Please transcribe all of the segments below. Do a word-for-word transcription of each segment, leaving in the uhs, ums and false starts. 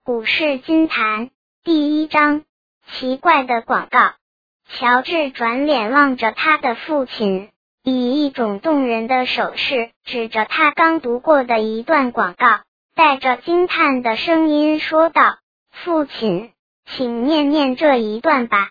股市金坛第一章，奇怪的广告。乔治转脸望着他的父亲，以一种动人的手势指着他刚读过的一段广告，带着惊叹的声音说道：父亲，请念念这一段吧。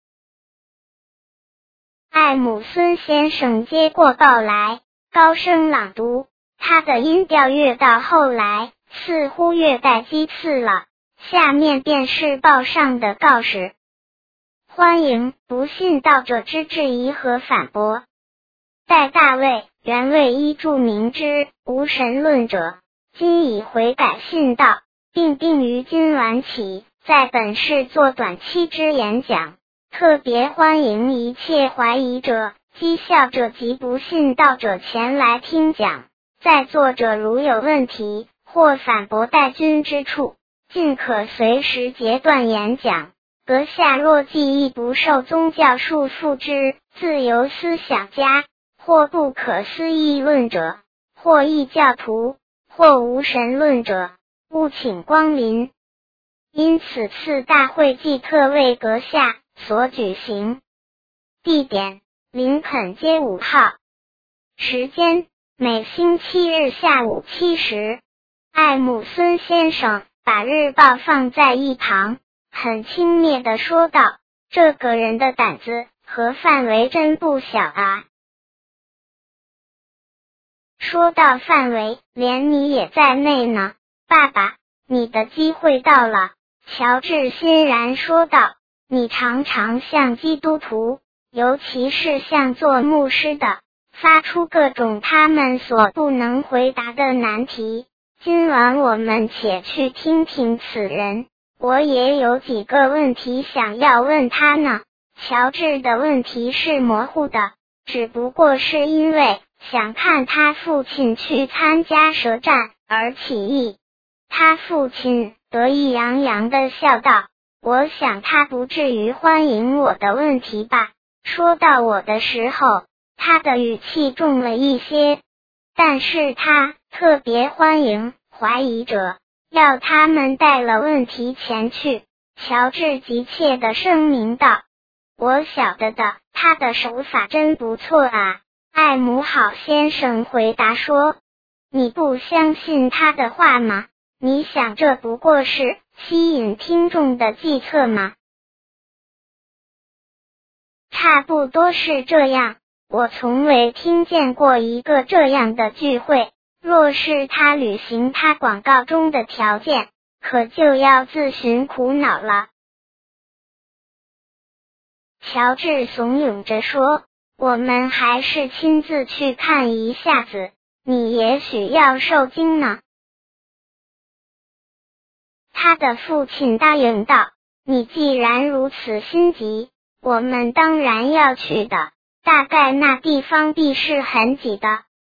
艾姆孙先生接过报来，高声朗读，他的音调越到后来似乎越带讥刺了。下面便是报上的告示：欢迎不信道者之质疑和反驳。戴大卫原为一著名之无神论者，今已悔改信道，并定于今晚起在本市做短期之演讲，特别欢迎一切怀疑者、讥笑者及不信道者前来听讲。在座者如有问题或反驳戴君之处，尽可随时截断演讲。阁下若记忆不受宗教束缚之自由思想家，或不可思议论者，或异教徒，或无神论者，务请光临。因此次大会即特为阁下所举行。地点：林肯街五号。时间：每星期日下午七时。艾姆孙先生把日报放在一旁，很轻蔑地说道：这个人的胆子和范围真不小啊。说到范围，连你也在内呢。爸爸，你的机会到了。乔治欣然说道：你常常向基督徒，尤其是向做牧师的，发出各种他们所不能回答的难题。今晚我们且去听听此人，我也有几个问题想要问他呢。乔治的问题是模糊的，只不过是因为想看他父亲去参加舌战而起意。他父亲得意洋洋地笑道：我想他不至于欢迎我的问题吧。说到我的时候，他的语气重了一些，但是他特别欢迎怀疑者，要他们带了问题前去。乔治急切地声明道：我晓得的，他的手法真不错啊。艾姆好先生回答说：你不相信他的话吗？你想这不过是吸引听众的计策吗？差不多是这样，我从未听见过一个这样的聚会。若是他履行他广告中的条件，可就要自寻苦恼了。乔治怂恿着说：我们还是亲自去看一下子，你也许要受惊呢。他的父亲答应道：你既然如此心急，我们当然要去的，大概那地方必是很挤的。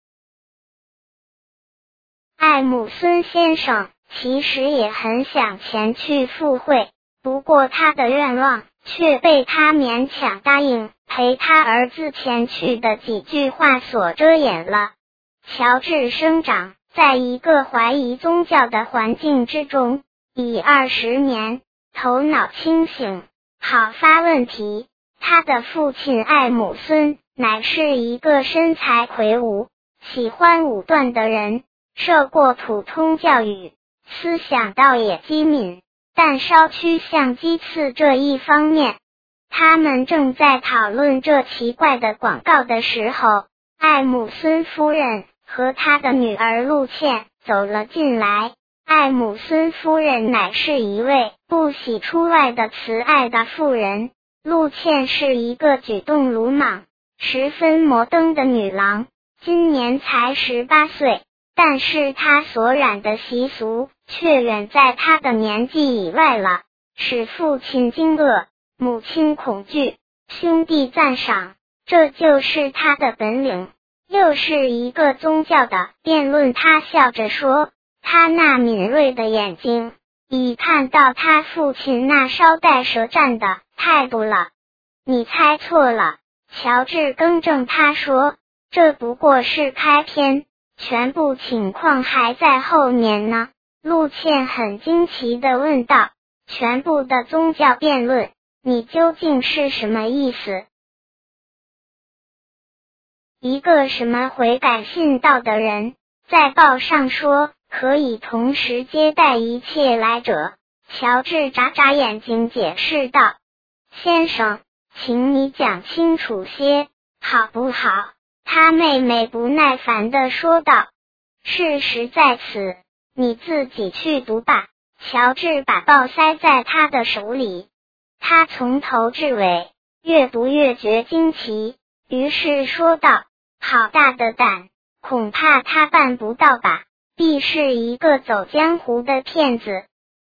艾姆孙先生其实也很想前去赴会，不过他的愿望却被他勉强答应陪他儿子前去的几句话所遮掩了。乔治生长在一个怀疑宗教的环境之中，已二十年，头脑清醒，好发问题。他的父亲艾姆孙乃是一个身材魁梧、喜欢武断的人，受过普通教育，思想倒也机敏，但稍趋向讥刺这一方面。他们正在讨论这奇怪的广告的时候，艾姆孙夫人和他的女儿露茜走了进来。艾姆孙夫人乃是一位不喜出外的慈爱的妇人，露茜是一个举动鲁莽、十分摩登的女郎，今年才十八岁，但是她所染的习俗却远在她的年纪以外了，使父亲惊愕，母亲恐惧，兄弟赞赏，这就是她的本领。又是一个宗教的辩论，他笑着说，他那敏锐的眼睛已看到他父亲那稍带舌战的态度了。你猜错了，乔治更正他说，这不过是开篇，全部情况还在后面呢。 陆茜很惊奇地问道，全部的宗教辩论，你究竟是什么意思？一个什么悔改信道的人，在报上说可以同时接待一切来者。乔治眨眨眼睛解释道，先生，请你讲清楚些，好不好？他妹妹不耐烦地说道，事实在此，你自己去读吧。乔治把报塞在他的手里，他从头至尾越读越觉惊奇，于是说道，好大的胆，恐怕他办不到吧，必是一个走江湖的骗子。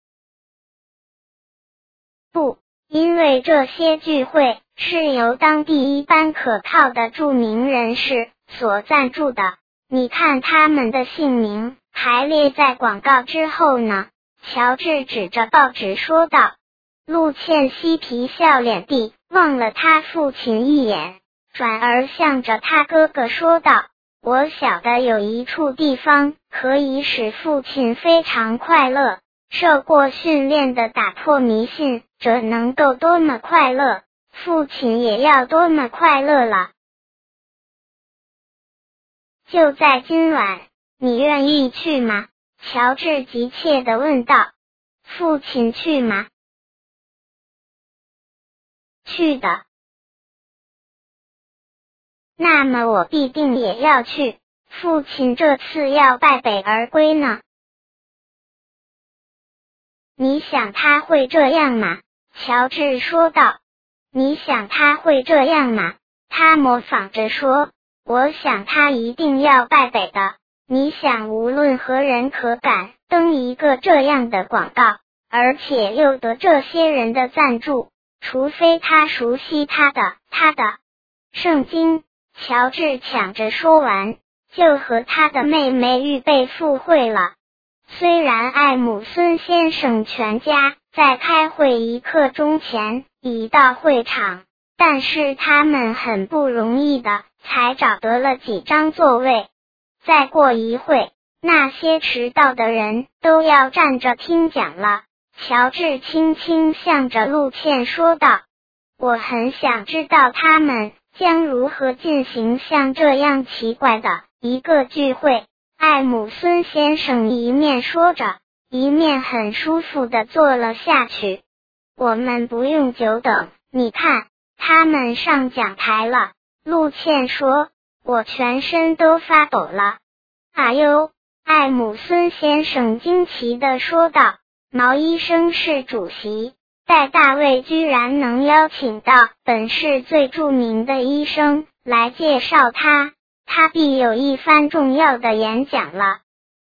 不，因为这些聚会是由当地一般可靠的著名人士所赞助的，你看他们的姓名还列在广告之后呢。乔治指着报纸说道。陆茜嬉皮笑脸地望了他父亲一眼，转而向着他哥哥说道，我晓得有一处地方可以使父亲非常快乐，受过训练的打破迷信者能够多么快乐，父亲也要多么快乐了。就在今晚，你愿意去吗？乔治急切地问道。父亲去吗？去的。那么我必定也要去，父亲这次要败北而归呢。你想他会这样吗？乔治说道。你想他会这样吗？他模仿着说，我想他一定要败北的。你想无论何人可敢登一个这样的广告，而且又得这些人的赞助，除非他熟悉他的他的圣经。乔治抢着说完，就和他的妹妹预备赴会了。虽然艾姆孙先生全家在开会一刻钟前已到会场，但是他们很不容易的才找得了几张座位。再过一会，那些迟到的人都要站着听讲了。乔治轻轻向着陆茜说道，我很想知道他们将如何进行像这样奇怪的一个聚会。艾姆孙先生一面说着，一面很舒服地坐了下去。我们不用久等，你看，他们上讲台了。陆茜说，我全身都发抖了。啊哟，艾姆孙先生惊奇地说道，毛医生是主席，戴大卫居然能邀请到本市最著名的医生来介绍他，他必有一番重要的演讲了。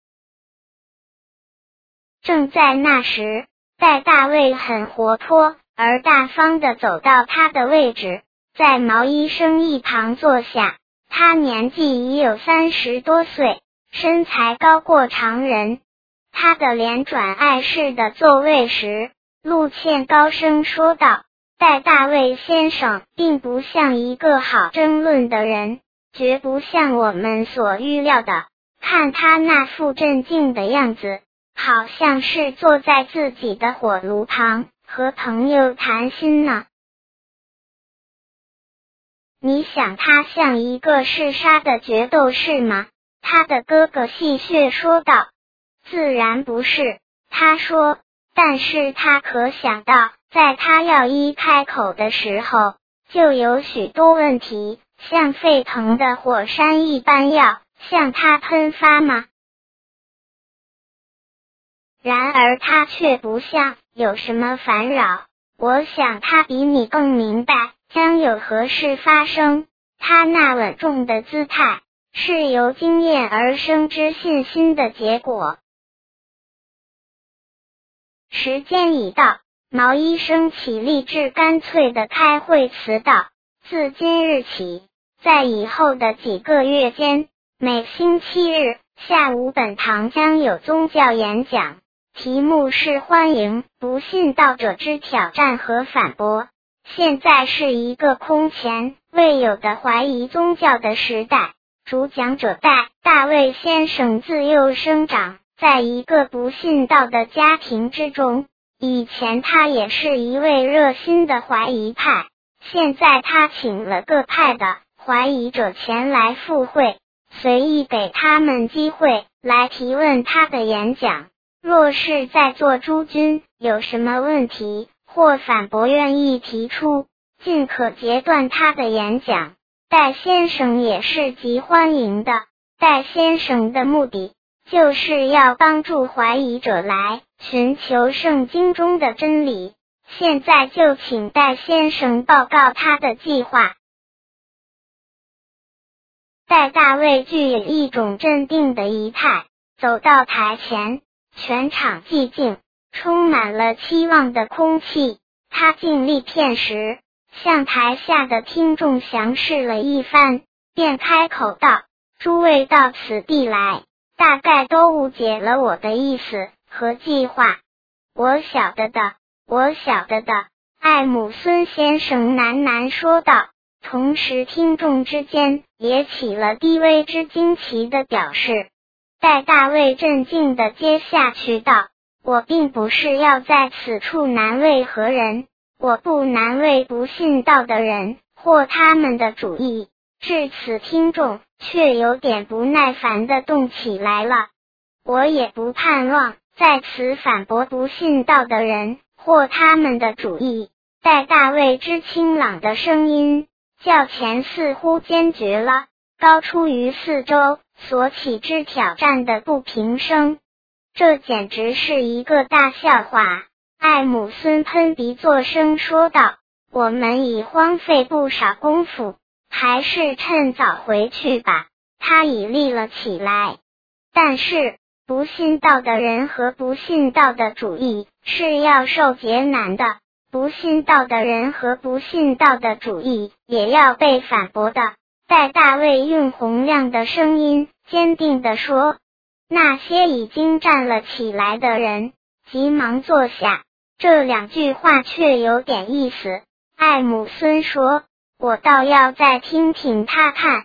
正在那时，戴大卫很活泼而大方地走到他的位置，在毛医生一旁坐下。他年纪已有三十多岁，身材高过常人。他的脸转碍式的座位时，陆茜高声说道，戴大卫先生并不像一个好争论的人，绝不像我们所预料的，看他那副镇静的样子，好像是坐在自己的火炉旁和朋友谈心呢。你想他像一个嗜杀的决斗士吗？他的哥哥戏谑说道。自然不是，他说，但是他可想到，在他要一开口的时候，就有许多问题像沸腾的火山一般要向他喷发吗？然而他却不像有什么烦扰，我想他比你更明白将有何事发生。他那稳重的姿态是由经验而生之信心的结果。时间已到，毛医生起立志干脆的开会词道，自今日起，在以后的几个月间，每星期日下午本堂将有宗教演讲，题目是欢迎不信道者之挑战和反驳。现在是一个空前未有的怀疑宗教的时代，主讲者戴大卫先生自幼生长在一个不信道的家庭之中。以前他也是一位热心的怀疑派，现在他请了各派的怀疑者前来赴会，随意给他们机会来提问他的演讲。若是在座诸君有什么问题或反驳愿意提出，尽可截断他的演讲。戴先生也是极欢迎的。戴先生的目的就是要帮助怀疑者来寻求圣经中的真理。现在就请戴先生报告他的计划。戴大卫具有一种镇定的仪态，走到台前，全场寂静，充满了期望的空气。他尽力片时，向台下的听众详示了一番，便开口道：诸位到此地来，大概都误解了我的意思和计划。我晓得的，我晓得的，艾姆孙先生喃喃说道。同时听众之间也起了低微之惊奇的表示。戴大卫镇静地接下去道：我并不是要在此处难为何人，我不难为不信道的人或他们的主意。至此听众却有点不耐烦地动起来了。我也不盼望在此反驳不信道的人或他们的主意。戴大卫之清朗的声音较前似乎坚决了，高出于四周所起之挑战的不平声。这简直是一个大笑话。艾姆孙喷鼻作声说道：我们已荒废不少功夫，还是趁早回去吧。他已立了起来。但是不信道的人和不信道的主义是要受劫难的，不信道的人和不信道的主义也要被反驳的。戴大卫用洪亮的声音坚定地说。那些已经站了起来的人急忙坐下。这两句话却有点意思。艾姆孙说：我倒要再听听他看。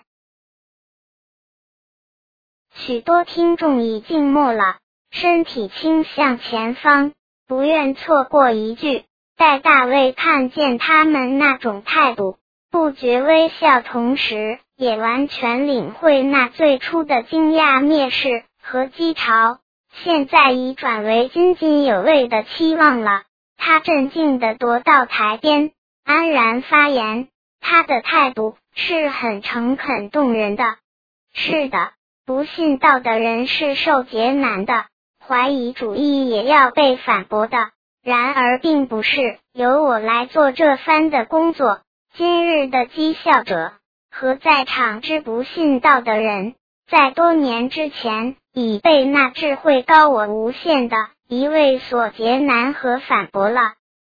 许多听众已静默了，身体倾向前方，不愿错过一句。戴大卫看见他们那种态度，不觉微笑，同时也完全领会那最初的惊讶、蔑视和讥嘲，现在已转为津津有味的期望了。他镇静地踱到台边，安然发言。他的态度是很诚恳动人的。是的，不信道的人是受劫难的，怀疑主义也要被反驳的。然而并不是由我来做这番的工作。今日的讥笑者和在场之不信道的人，在多年之前已被那智慧高我无限的一位所劫难和反驳了。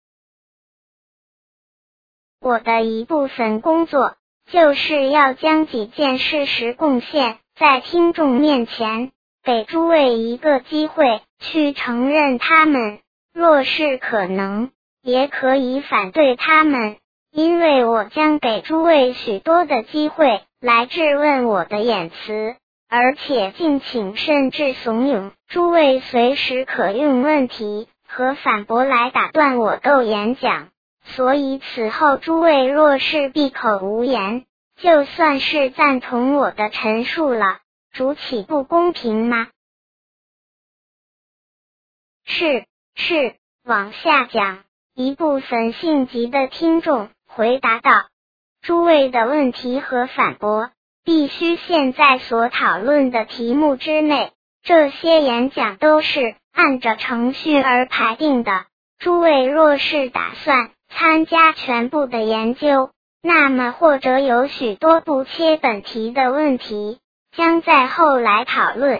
我的一部分工作就是要将几件事实贡献在听众面前，给诸位一个机会去承认他们，若是可能，也可以反对他们，因为我将给诸位许多的机会来质问我的言辞，而且敬请甚至怂恿诸位随时可用问题和反驳来打断我斗演讲。所以此后诸位若是闭口无言，就算是赞同我的陈述了，主岂不公平吗？是是，往下讲。一部分性急的听众回答道：诸位的问题和反驳必须现在所讨论的题目之内，这些演讲都是按着程序而排定的。诸位若是打算参加全部的研究，那么或者有许多不切本题的问题将在后来讨论。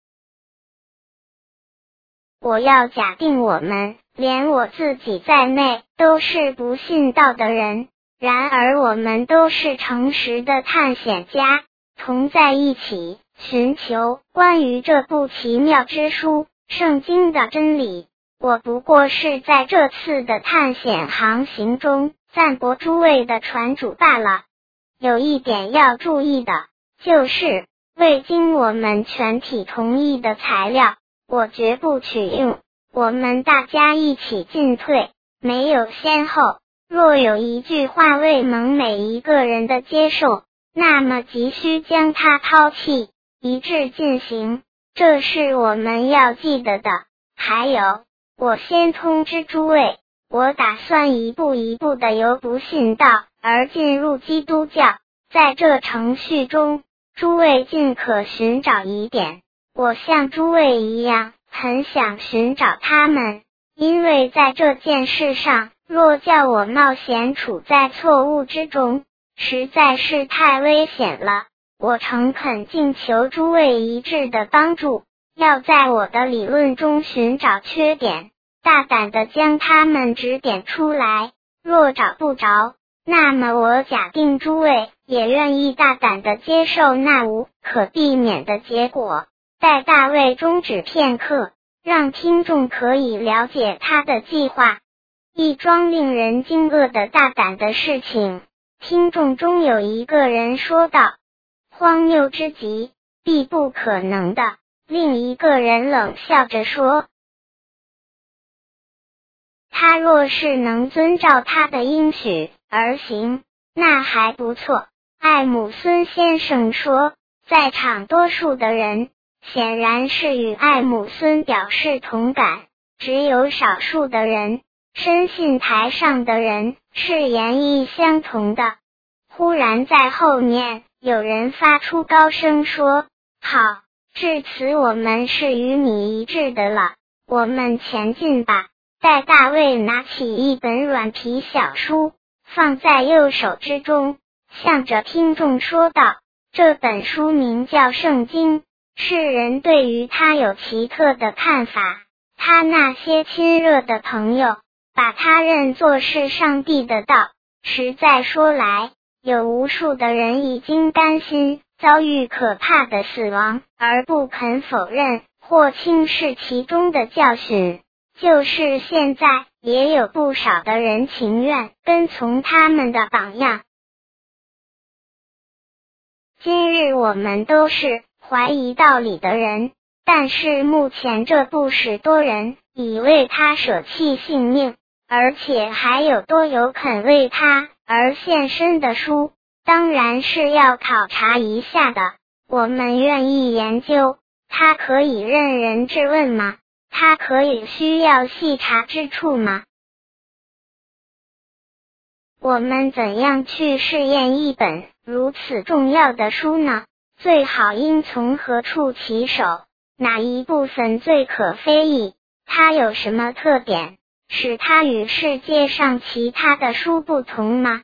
我要假定我们连我自己在内都是不信道的人，然而我们都是诚实的探险家，同在一起寻求关于这部奇妙之书圣经的真理。我不过是在这次的探险航行中赞驳诸位的船主罢了。有一点要注意的，就是未经我们全体同意的材料， 我绝不取用。我们大家一起进退，没有先后。若有一句话未蒙每一个人的接受，那么急需将它抛弃，一致进行，这是我们要记得的。还有，我先通知诸位，我打算一步一步的由不信道而进入基督教，在这程序中，诸位尽可寻找疑点。我像诸位一样，很想寻找他们，因为在这件事上，若叫我冒险处在错误之中，实在是太危险了。我诚恳敬求诸位一致的帮助，要在我的理论中寻找缺点，大胆地将它们指点出来。若找不着，那么我假定诸位也愿意大胆地接受那无可避免的结果。待大卫终止片刻，让听众可以了解他的计划。一桩令人惊愕的大胆的事情。听众中有一个人说道：荒谬之极，必不可能的。另一个人冷笑着说：他若是能遵照他的应许而行，那还不错。艾姆孙先生说，在场多数的人显然是与艾姆孙表示同感，只有少数的人深信台上的人是言意相同的。忽然在后面有人发出高声说：好，至此我们是与你一致的了，我们前进吧。待大卫拿起一本软皮小书，放在右手之中，向着听众说道：这本书名叫圣经，世人对于它有奇特的看法。他那些亲热的朋友把它认作是上帝的道。实在说来，有无数的人已经担心遭遇可怕的死亡，而不肯否认或轻视其中的教训。就是现在，也有不少的人情愿跟从他们的榜样。今日我们都是怀疑道理的人，但是目前这不使多人已为他舍弃性命，而且还有多有肯为他而献身的书，当然是要考察一下的。我们愿意研究，他可以任人质问吗？他可以需要细查之处吗？我们怎样去试验一本如此重要的书呢？最好应从何处起手？哪一部分最可非议？它有什么特点，使它与世界上其他的书不同吗？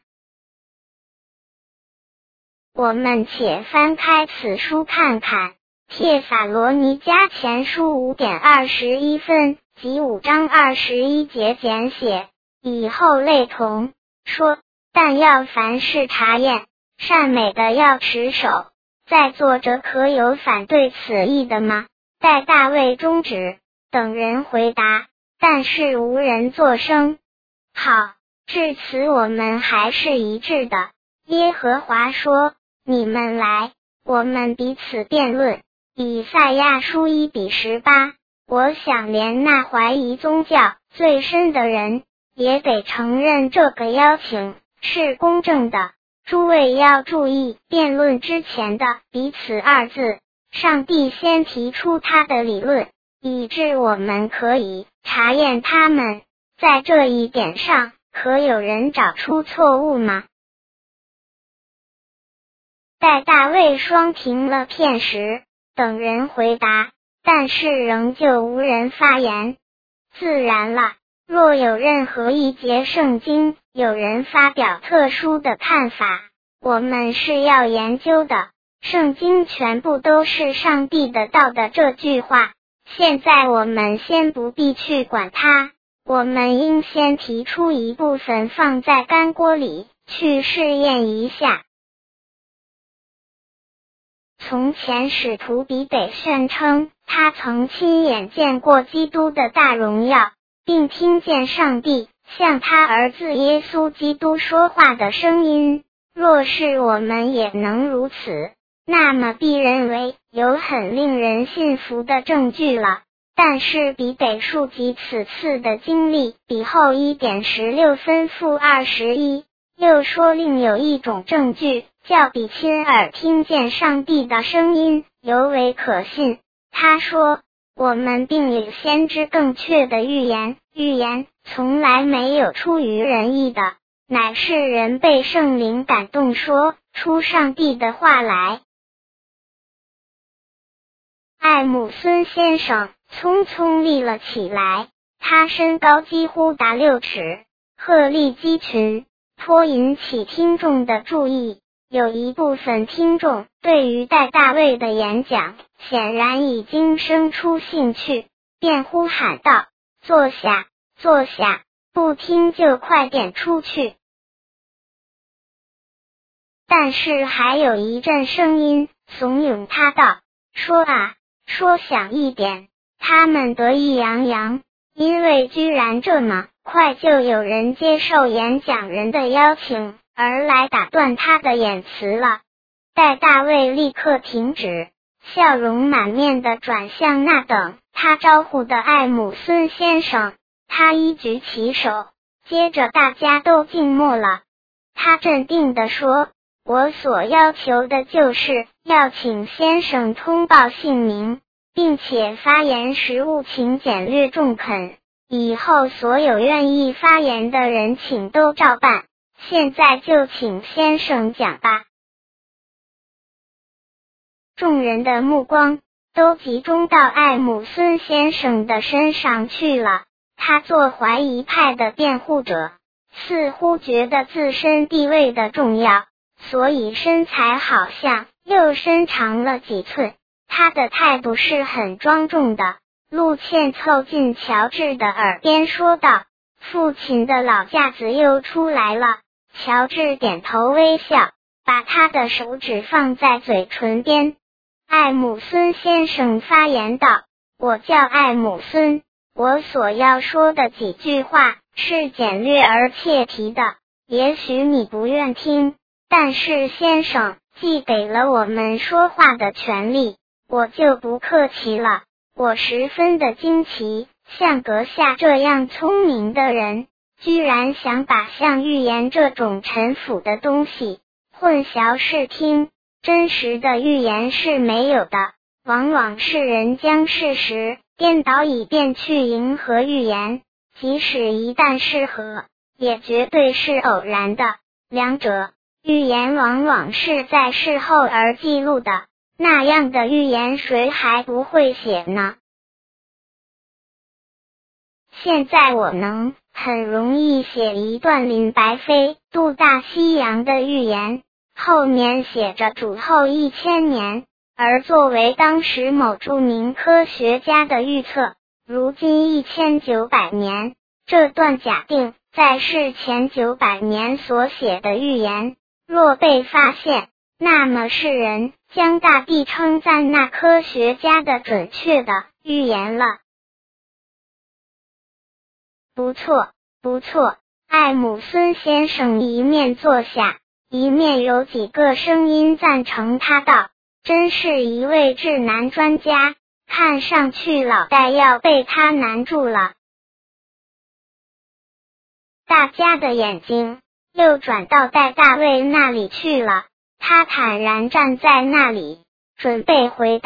我们且翻开此书看看。帖撒罗尼迦前书 五点二十一 分及五章二十一节简写，以后类同，说，但要凡事查验，善美的要持守。在座者可有反对此意的吗？待大卫终止，等人回答，但是无人作声。好，至此我们还是一致的。耶和华说，你们来，我们彼此辩论。以赛亚书一比十八，我想连那怀疑宗教最深的人也得承认这个邀请是公正的。诸位要注意辩论之前的彼此二字，上帝先提出他的理论，以致我们可以查验他们。在这一点上，可有人找出错误吗？待大卫双停了片时，等人回答，但是仍旧无人发言。自然了，若有任何一节圣经有人发表特殊的看法，我们是要研究的。圣经全部都是上帝的道的这句话，现在我们先不必去管它，我们应先提出一部分放在干锅里去试验一下。从前使徒彼得宣称，他曾亲眼见过基督的大荣耀，并听见上帝向他儿子耶稣基督说话的声音。若是我们也能如此，那么必认为有很令人信服的证据了。 但是比北数及此次的经历比后一点十六分负二十一。又说另有一种证据，叫比亲耳听见上帝的声音尤为可信。他说，我们并有先知更确的预言，预言从来没有出于人意的，乃是人被圣灵感动说出上帝的话来。艾姆孙先生匆匆立了起来，他身高几乎达六尺，鹤立鸡群，颇引起听众的注意。有一部分听众对于戴大卫的演讲显然已经生出兴趣，便呼喊道，坐下，坐下，不听就快点出去。但是还有一阵声音怂恿他道，说啊，说响一点。他们得意洋洋，因为居然这么快就有人接受演讲人的邀请而来打断他的演词了。戴大卫立刻停止，笑容满面地转向那等他招呼的艾姆孙先生，他一举起手，接着大家都静默了。他镇定地说，我所要求的就是要请先生通报姓名，并且发言时务请简略中肯，以后所有愿意发言的人请都照办。现在就请先生讲吧。众人的目光都集中到艾姆孙先生的身上去了。他做怀疑派的辩护者，似乎觉得自身地位的重要，所以身材好像又伸长了几寸。他的态度是很庄重的。陆茜凑近乔治的耳边说道，父亲的老架子又出来了。乔治点头微笑，把他的手指放在嘴唇边。艾姆孙先生发言道，我叫艾姆孙，我所要说的几句话是简略而切题的，也许你不愿听，但是先生既给了我们说话的权利，我就不客气了。我十分的惊奇，像阁下这样聪明的人，居然想把像预言这种陈腐的东西混淆视听。真实的预言是没有的，往往是人将事实颠倒以便去迎合预言，即使一旦适合，也绝对是偶然的。两者，预言往往是在事后而记录的，那样的预言谁还不会写呢？现在我能很容易写一段林白飞渡大西洋的预言，后面写着主后一千年，而作为当时某著名科学家的预测，如今一千九百年，这段假定在世前九百年所写的预言，若被发现，那么世人将大地称赞那科学家的准确的预言了。不错，不错，艾姆孙先生一面坐下，一面有几个声音赞成他道，真是一位智囊专家，看上去老戴要被他难住了。大家的眼睛又转到戴大卫那里去了，他坦然站在那里，准备回答。